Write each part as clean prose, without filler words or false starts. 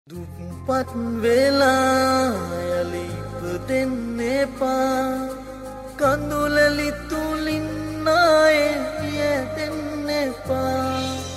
දුප්පත් වෙලා යලි ඉපදෙන්න එපා කඳුලලි තුලින් ආයේ යැදෙන්න එපා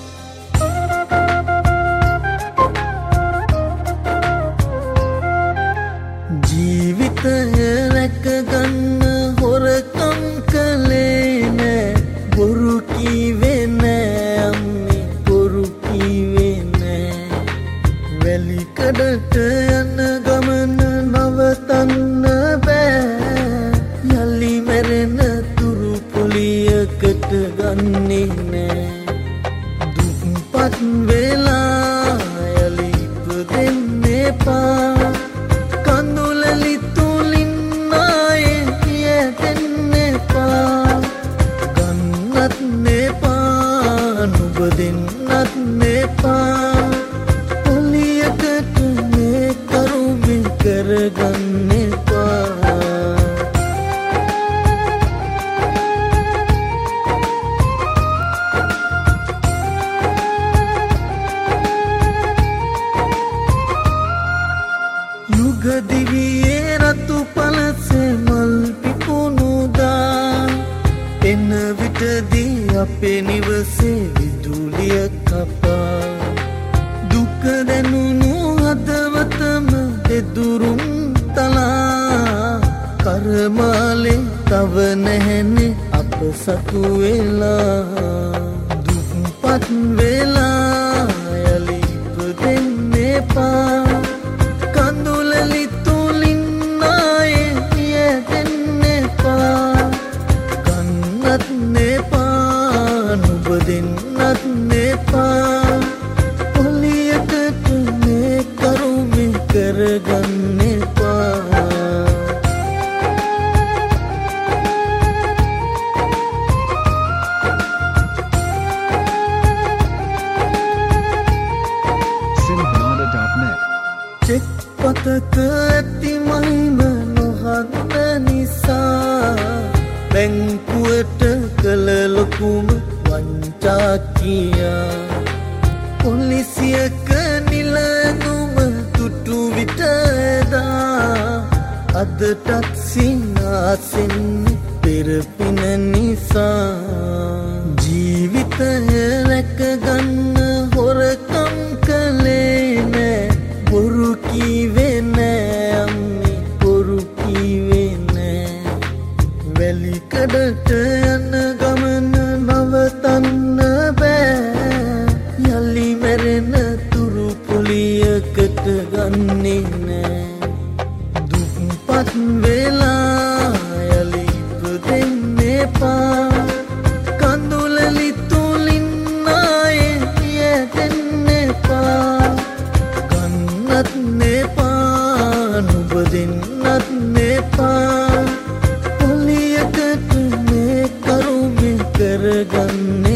ජීවිතය රැක ගන්න හොරකම් කළේ නෑ බොරු කීවේ නෑ අම්මේ බොරු කීවේ නෑ වැලිකඩට යන ගමන නවතන්න බෑ යලි මැරෙන තුරු පොලියකට ගන්නේ නෑ දුප්පත් වෙලා යලි ඉපදෙන්න එපා කඳුලලි තුලින් ආයේ යැදෙන්න එපා ගන්නත් එපා නුඹ දෙන්නත් එපා පොලියකට මේ කරුමෙ කරගන්න එපා යුගදිවියේ රතු පලසේ මල් පිපුණුදා එන විටදී අපේ නිවසේ විදුලිය කපා දුක දැනුණු හදවතම දෙදුරුම් තලා කරමාලේ තව නැහැනේ අප සතු වෙලා දුප්පත් වෙලා යලි ඉපදෙන්න එපා කඳුලලි තුලින් ආයේ යැදෙන්න එපා ගන්නත් එපා නුඹ දෙන්නත් එපා පොලියකට මේ කරුමෙ කරගන්න එපා චෙක් පතක ඇති මහිම නොහන්න නිසා බැංකුවට කළ ලොකුම වංචාකියා පොලිසියක නිලනුම තුටු විට එදා අදටත් සිනාසෙන්නේ පෙරපින නිසා ජීවිතය රැක ගන්න හොරකම් කළේ නෑ බොරු කීවේ නෑ අම්මේ බොරු කීවේ නෑ වැලිකඩට යන ගමන නවතන්න බෑ යලි මැරෙන තුරු පොලියකට ගන්නේ නෑ දුප්පත් වෙලා යලි ඉපදෙන්න එපා කඳුලලි තුලින් ආයේ යැදෙන්න එපා එපා නුඹ දෙන්නත් එපා පොලියකට මේ කරුමෙ කරගන්න